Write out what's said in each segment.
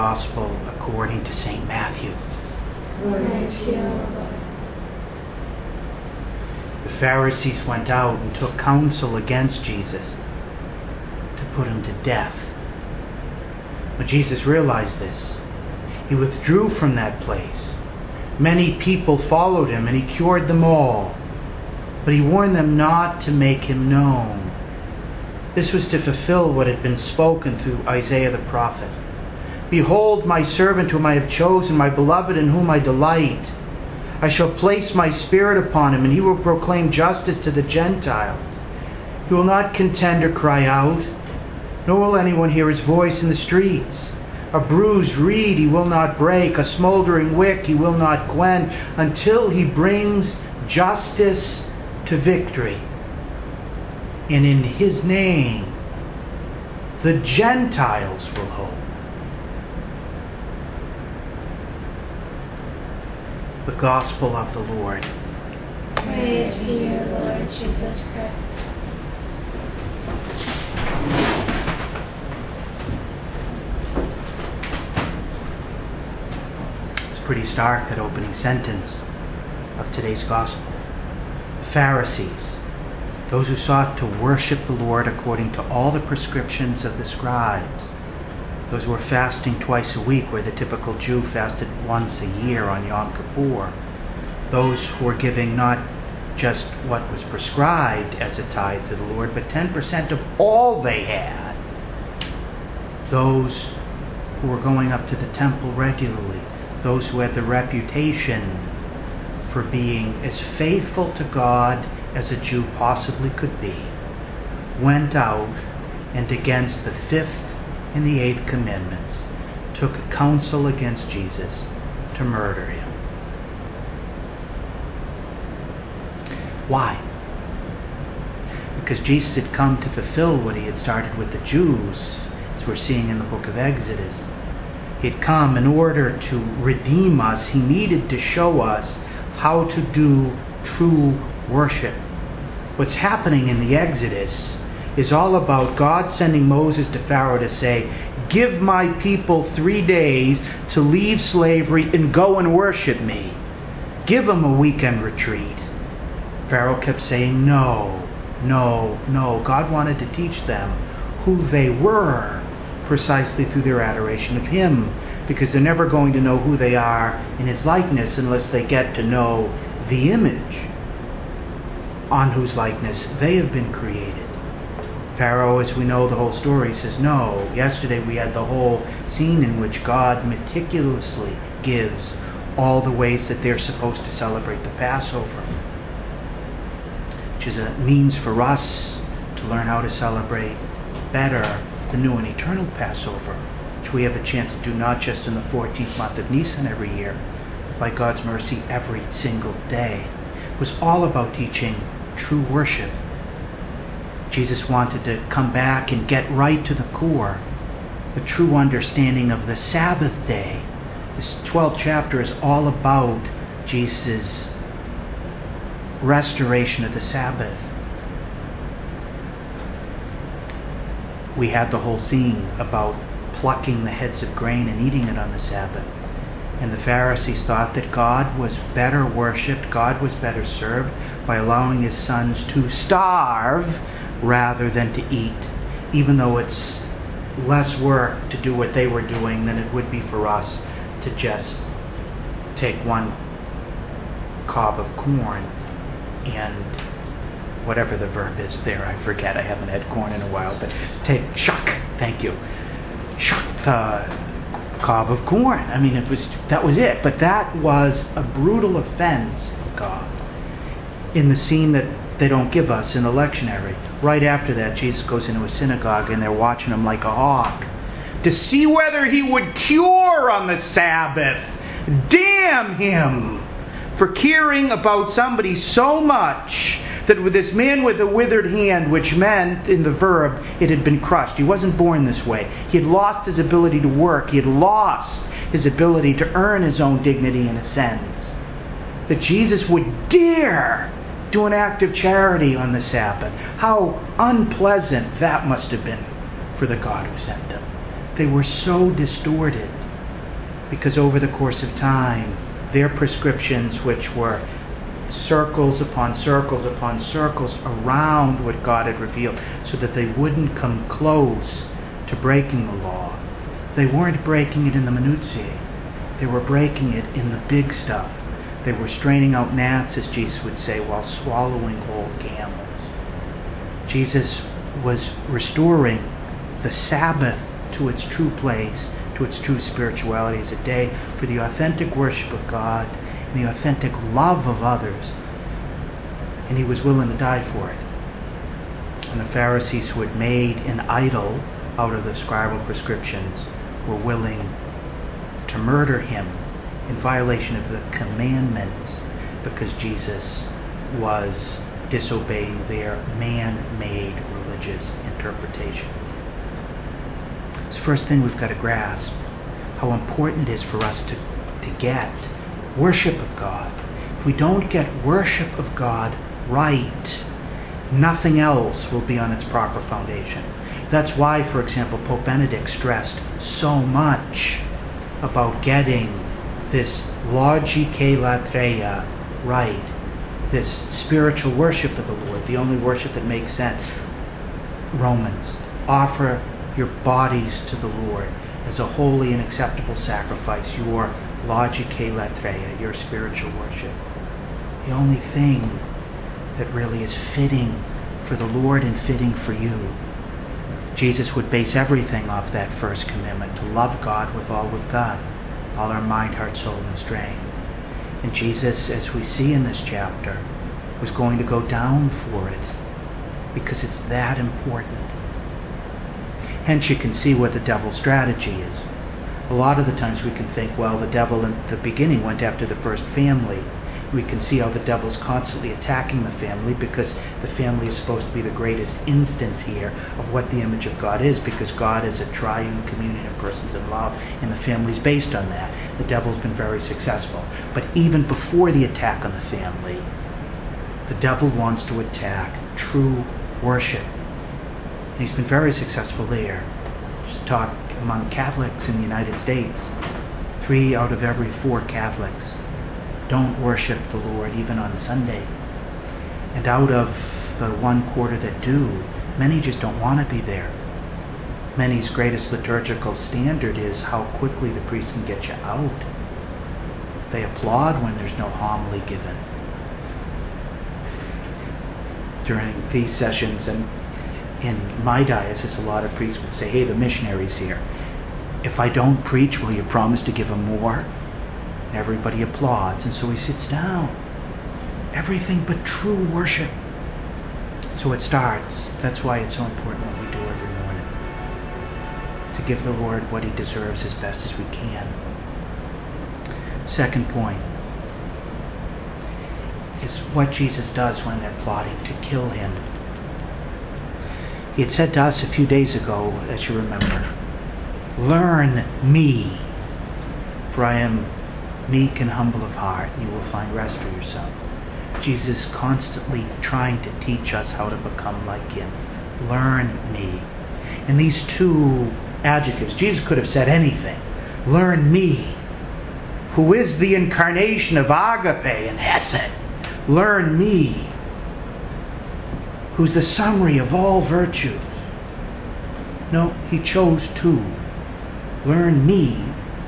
Gospel according to St. Matthew. Glory to you, Lord. The Pharisees went out and took counsel against Jesus to put him to death. When Jesus realized this, he withdrew from that place. Many people followed him, and he cured them all. But he warned them not to make him known. This was to fulfill what had been spoken through Isaiah the prophet. Behold, my servant whom I have chosen, my beloved in whom I delight. I shall place my spirit upon him, and he will proclaim justice to the Gentiles. He will not contend or cry out, nor will anyone hear his voice in the streets. A bruised reed he will not break, a smoldering wick he will not quench, until he brings justice to victory. And in his name, the Gentiles will hope. The Gospel of the Lord. Praise to you, Lord Jesus Christ. It's pretty stark, that opening sentence of today's Gospel. The Pharisees, those who sought to worship the Lord according to all the prescriptions of the scribes, those who were fasting twice a week, where the typical Jew fasted once a year on Yom Kippur, those who were giving not just what was prescribed as a tithe to the Lord, but 10% of all they had, those who were going up to the temple regularly, those who had the reputation for being as faithful to God as a Jew possibly could be, went out and against the 5th and the 8th commandments took counsel against Jesus to murder him. Why? Because Jesus had come to fulfill what he had started with the Jews, as we're seeing in the book of Exodus. He had come in order to redeem us. He needed to show us how to do true worship. What's happening in the Exodus is all about God sending Moses to Pharaoh to say, give my people 3 days to leave slavery and go and worship me. Give them a weekend retreat. Pharaoh kept saying no, no, no. God wanted to teach them who they were precisely through their adoration of him, because they're never going to know who they are in his likeness unless they get to know the image on whose likeness they have been created. Pharaoh, as we know the whole story, says no. Yesterday we had the whole scene in which God meticulously gives all the ways that they're supposed to celebrate the Passover, which is a means for us to learn how to celebrate better the new and eternal Passover, which we have a chance to do not just in the 14th month of Nisan every year, but by God's mercy every single day. It was all about teaching true worship. Jesus wanted to come back and get right to the core, the true understanding of the Sabbath day. This 12th chapter is all about Jesus' restoration of the Sabbath. We had the whole scene about plucking the heads of grain and eating it on the Sabbath. And the Pharisees thought that God was better worshipped, God was better served by allowing his sons to starve rather than to eat, even though it's less work to do what they were doing than it would be for us to just take one cob of corn and whatever the verb is there, I forget, I haven't had corn in a while, but shuck the cob of corn. I mean, that was it. But that was a brutal offense of God in the scene that they don't give us in the lectionary. Right after that, Jesus goes into a synagogue and they're watching him like a hawk to see whether he would cure on the Sabbath. Damn him for caring about somebody so much that with this man with a withered hand, which meant in the verb it had been crushed. He wasn't born this way. He had lost his ability to work. He had lost his ability to earn his own dignity in a sense. That Jesus would dare do an act of charity on the Sabbath. How unpleasant that must have been for the God who sent them. They were so distorted Because over the course of time, their prescriptions, which were circles upon circles upon circles around what God had revealed, so that they wouldn't come close to breaking the law, they weren't breaking it in the minutiae. They were breaking it in the big stuff. They were straining out gnats, as Jesus would say, while swallowing whole camels. Jesus was restoring the Sabbath to its true place, to its true spirituality, as a day for the authentic worship of God and the authentic love of others. And he was willing to die for it. And the Pharisees, who had made an idol out of the scribal prescriptions, were willing to murder him in violation of the commandments, because Jesus was disobeying their man-made religious interpretations. It's the first thing we've got to grasp, how important it is for us to get worship of God. If we don't get worship of God right, nothing else will be on its proper foundation. That's why, for example, Pope Benedict stressed so much about getting this logicae latreia right, this spiritual worship of the Lord, the only worship that makes sense. Romans, offer your bodies to the Lord as a holy and acceptable sacrifice, your logicae latreia, your spiritual worship. The only thing that really is fitting for the Lord and fitting for you. Jesus would base everything off that first commandment, to love God with all we've got, all our mind, heart, soul, and strength. And Jesus, as we see in this chapter, was going to go down for it, because it's that important. Hence you can see what the devil's strategy is. A lot of the times we can think, well, the devil in the beginning went after the first family. We can see how the devil's constantly attacking the family, because the family is supposed to be the greatest instance here of what the image of God is, because God is a triune communion of persons in love, and the family's based on that. The devil's been very successful. But even before the attack on the family, the devil wants to attack true worship. And he's been very successful there. Just talk among Catholics in the United States. 3 out of every 4 Catholics don't worship the Lord even on Sunday. And out of the 1/4 that do, many just don't want to be there. Many's greatest liturgical standard is how quickly the priest can get you out. They applaud when there's no homily given. During these sessions, and in my diocese, a lot of priests would say, hey, the missionary's here. If I don't preach, will you promise to give him more? Everybody applauds, and so he sits down. Everything but true worship. So it starts. That's why it's so important what we do every morning, to give the Lord what he deserves as best as we can. Second point is what Jesus does when they're plotting to kill him. He had said to us a few days ago, as you remember, learn me, for I am meek and humble of heart, and you will find rest for yourselves. Jesus constantly trying to teach us how to become like him. Learn me. And these 2 adjectives, Jesus could have said anything. Learn me, who is the incarnation of agape and hesed. Learn me, who's the summary of all virtues. No, he chose 2. Learn me,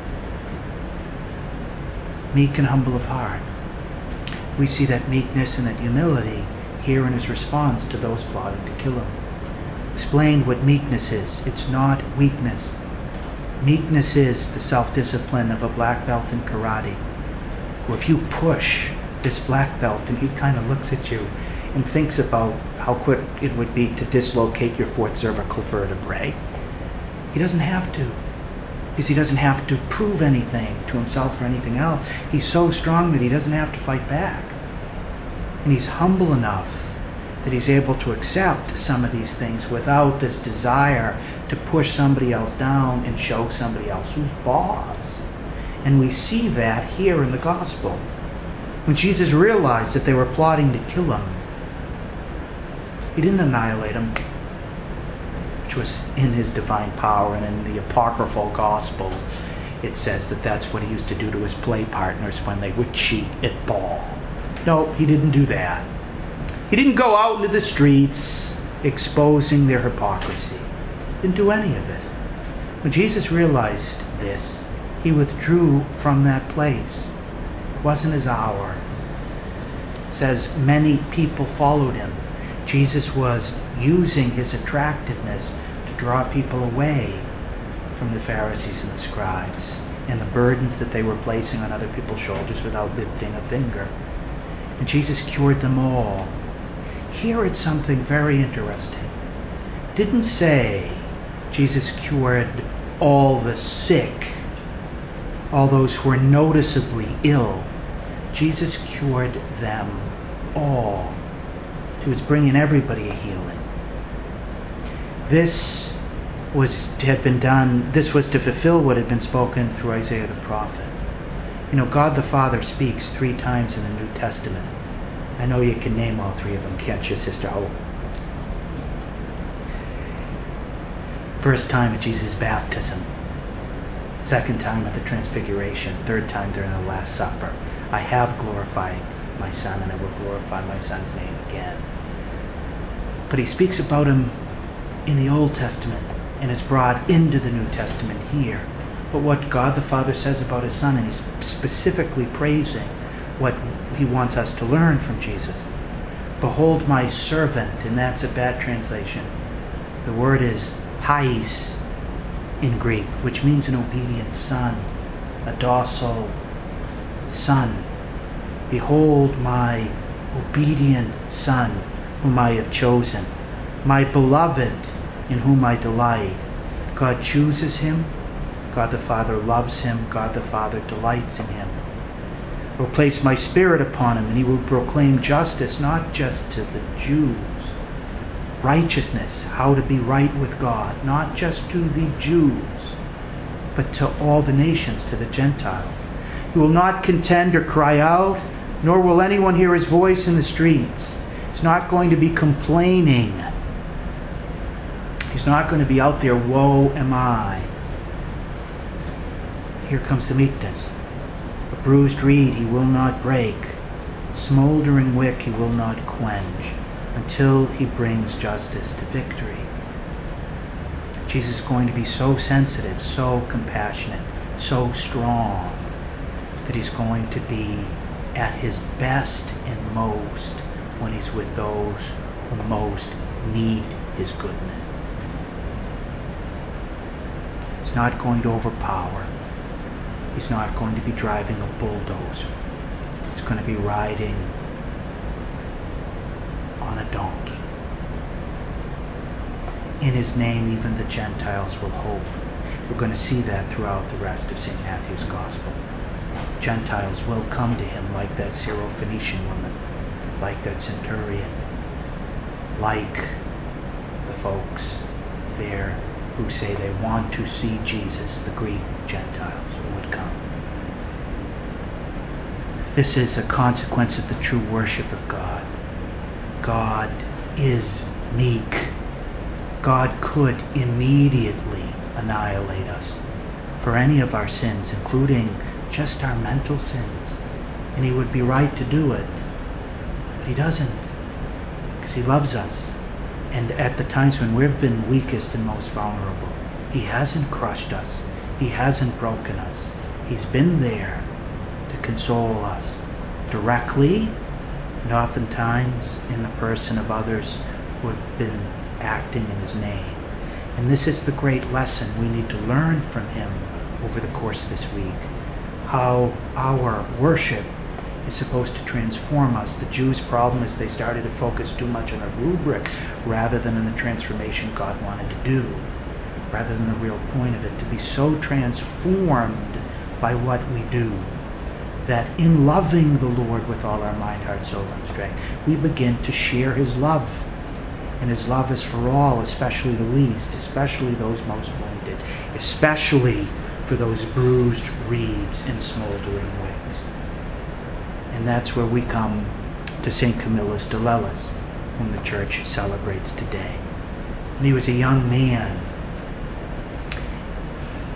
meek and humble of heart. We see that meekness and that humility here in his response to those plotting to kill him. Explain what meekness is. It's not weakness. Meekness is the self-discipline of a black belt in karate, where if you push this black belt and he kind of looks at you and thinks about how quick it would be to dislocate your 4th cervical vertebrae, he doesn't have to. Because he doesn't have to prove anything to himself or anything else. He's so strong that he doesn't have to fight back. And he's humble enough that he's able to accept some of these things without this desire to push somebody else down and show somebody else who's boss. And we see that here in the gospel. When Jesus realized that they were plotting to kill him, he didn't annihilate him, which was in his divine power, and in the apocryphal Gospels, it says that that's what he used to do to his play partners when they would cheat at ball. No, he didn't do that. He didn't go out into the streets exposing their hypocrisy. Didn't do any of it. When Jesus realized this, he withdrew from that place. It wasn't his hour. It says many people followed him. Jesus was using his attractiveness to draw people away from the Pharisees and the scribes and the burdens that they were placing on other people's shoulders without lifting a finger. And Jesus cured them all. Here it's something very interesting. It didn't say Jesus cured all the sick, all those who were noticeably ill. Jesus cured them all. He was bringing everybody a healing. This was to fulfill what had been spoken through Isaiah the prophet. You know, God the Father speaks 3 times in the New Testament. I know you can name all 3 of them, can't you, Sister Hope? First time at Jesus' baptism. Second time at the Transfiguration. Third time during the Last Supper. I have glorified my Son, and I will glorify my Son's name again. But he speaks about him in the Old Testament, and it's brought into the New Testament here. But what God the Father says about his Son, and he's specifically praising what he wants us to learn from Jesus. Behold my servant, and that's a bad translation. The word is hais in Greek, which means an obedient son, a docile son. Behold my obedient Son, whom I have chosen, my beloved, in whom I delight. God chooses him. God the Father loves him. God the Father delights in him. I will place my Spirit upon him, and he will proclaim justice, not just to the Jews. Righteousness, how to be right with God, not just to the Jews, but to all the nations, to the Gentiles. He will not contend or cry out, nor will anyone hear his voice in the streets. He's not going to be complaining. He's not going to be out there, woe am I. Here comes the meekness. A bruised reed he will not break. Smoldering wick he will not quench until he brings justice to victory. Jesus is going to be so sensitive, so compassionate, so strong, that he's going to be at his best and most when he's with those who most need his goodness. He's not going to overpower. He's not going to be driving a bulldozer. He's going to be riding on a donkey. In his name, even the Gentiles will hope. We're going to see that throughout the rest of St. Matthew's Gospel. Gentiles will come to him, like that Syrophoenician woman, like that centurion, like the folks there who say they want to see Jesus, the Greek Gentiles who would come. This is a consequence of the true worship of God. God is meek. God could immediately annihilate us for any of our sins, including just our mental sins. And he would be right to do it. But he doesn't, because he loves us. And at the times when we've been weakest and most vulnerable, he hasn't crushed us. He hasn't broken us. He's been there to console us directly, and oftentimes in the person of others who have been acting in his name. And this is the great lesson we need to learn from him over the course of this week. How our worship is supposed to transform us. The Jews' problem is they started to focus too much on the rubrics rather than on the transformation God wanted to do, rather than the real point of it, to be so transformed by what we do that in loving the Lord with all our mind, heart, soul, and strength, we begin to share his love. And his love is for all, especially the least, especially those most wounded, especially for those bruised reeds and smoldering wicks. And that's where we come to St. Camillus de Lellis, whom the Church celebrates today. When he was a young man,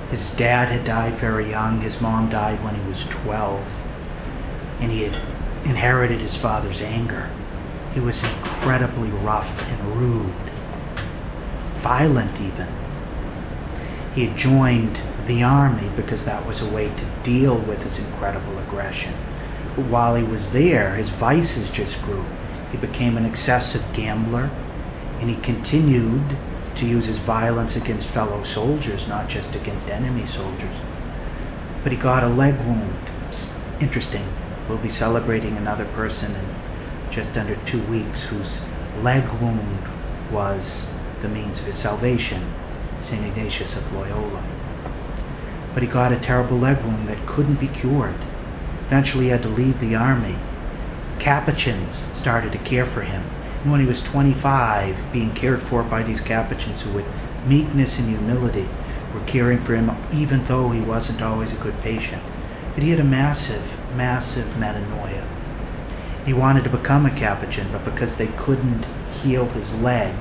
His dad had died very young. His mom died when he was 12. And he had inherited his father's anger. He was incredibly rough and rude, violent even. He had joined the army because that was a way to deal with his incredible aggression. But while he was there, his vices just grew. He became an excessive gambler, and he continued to use his violence against fellow soldiers, not just against enemy soldiers. But he got a leg wound. Interesting. We'll be celebrating another person in just under 2 weeks whose leg wound was the means of his salvation, St. Ignatius of Loyola. But he got a terrible leg wound that couldn't be cured. Eventually he had to leave the army. Capuchins started to care for him. And when he was 25, being cared for by these Capuchins who with meekness and humility were caring for him even though he wasn't always a good patient, that he had a massive metanoia. He wanted to become a Capuchin, but because they couldn't heal his leg,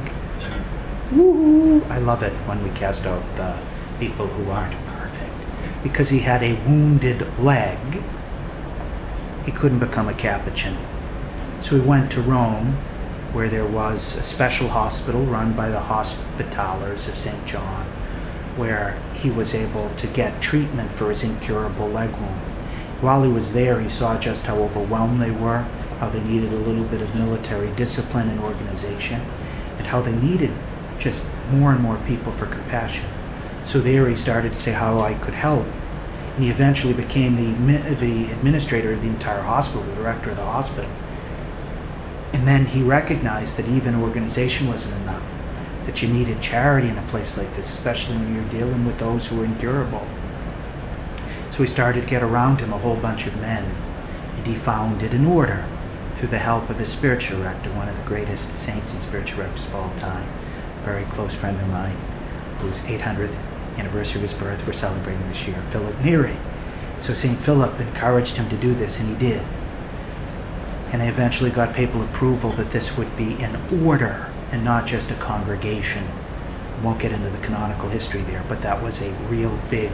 I love it when we cast out the people who aren't perfect. Because he had a wounded leg, he couldn't become a Capuchin. So he went to Rome, where there was a special hospital run by the Hospitallers of St. John, where he was able to get treatment for his incurable leg wound. While he was there, he saw just how overwhelmed they were, how they needed a little bit of military discipline and organization, and how they needed just more and more people for compassion. So there he started to say how I could help. And he eventually became the administrator of the entire hospital, the director of the hospital. And then he recognized that even organization wasn't enough, that you needed charity in a place like this, especially when you're dealing with those who are incurable. So he started to get around him a whole bunch of men, and he founded an order through the help of his spiritual director, one of the greatest saints and spiritual directors of all time, a very close friend of mine, whose 800th anniversary of his birth we're celebrating this year, Philip Neri. So St. Philip encouraged him to do this, and he did. And they eventually got papal approval that this would be an order and not just a congregation. I won't get into the canonical history there, but that was a real big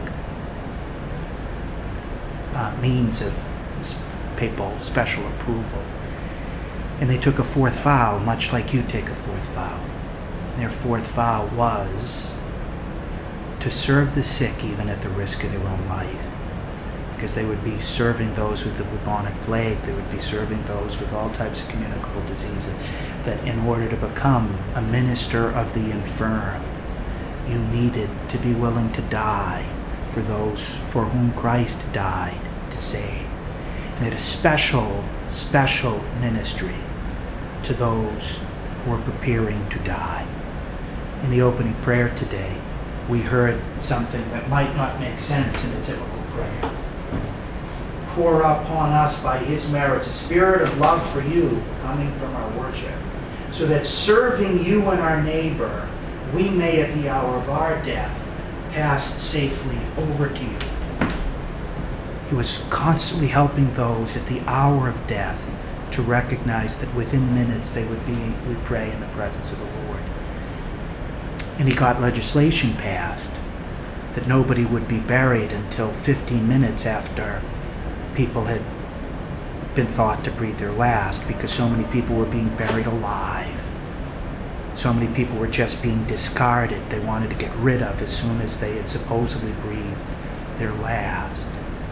means of papal special approval. And they took a fourth vow, much like you take a fourth vow. And their fourth vow was to serve the sick even at the risk of their own life. Because they would be serving those with the bubonic plague, they would be serving those with all types of communicable diseases, that in order to become a minister of the infirm, you needed to be willing to die for those for whom Christ died to save. And they had a special ministry to those who were preparing to die. In the opening prayer today, we heard something that might not make sense in a typical prayer. Pour upon us by his merits a spirit of love for you coming from our worship, so that serving you and our neighbor, we may at the hour of our death pass safely over to you. He was constantly helping those at the hour of death to recognize that within minutes they would be, we pray, in the presence of the Lord. And he got legislation passed that nobody would be buried until 15 minutes after people had been thought to breathe their last, because so many people were being buried alive. So many people were just being discarded. They wanted to get rid of as soon as they had supposedly breathed their last.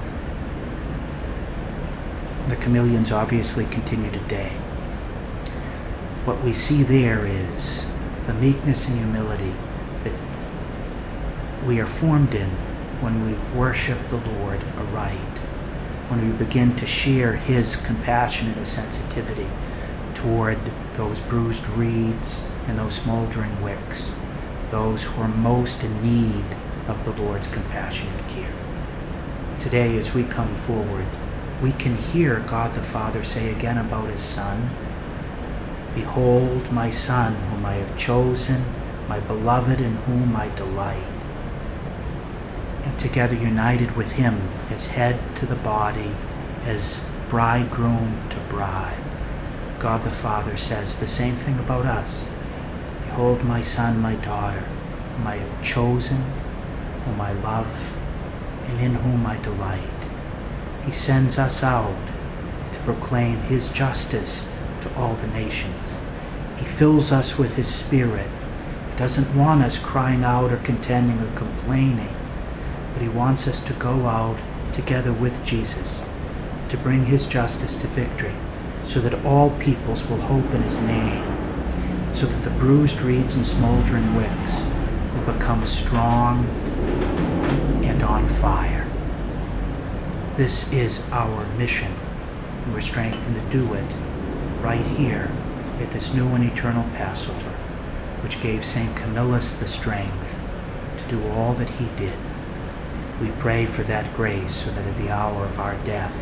The chameleons obviously continue today. What we see there is the meekness and humility that we are formed in when we worship the Lord aright, when we begin to share his compassion and his sensitivity toward those bruised reeds and those smoldering wicks, those who are most in need of the Lord's compassion and care. Today, as we come forward, we can hear God the Father say again about his Son, "Behold my Son, whom I have chosen, my beloved, in whom I delight." And together, united with him as head to the body, as bridegroom to bride, God the Father says the same thing about us. "Behold my son, my daughter, whom I have chosen, whom I love and in whom I delight. He sends us out to proclaim his justice to all the nations. He fills us with his Spirit. He doesn't want us crying out or contending or complaining, but he wants us to go out together with Jesus to bring his justice to victory, so that all peoples will hope in his name, so that the bruised reeds and smoldering wicks will become strong and on fire. This is our mission, and we're strengthened to do it right here at this new and eternal Passover, which gave St. Camillus the strength to do all that he did. We pray for that grace, so that at the hour of our death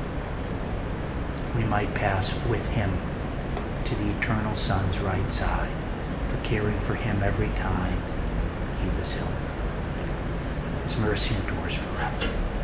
we might pass with him to the eternal Son's right side, for caring for him every time he was ill. His mercy endures forever.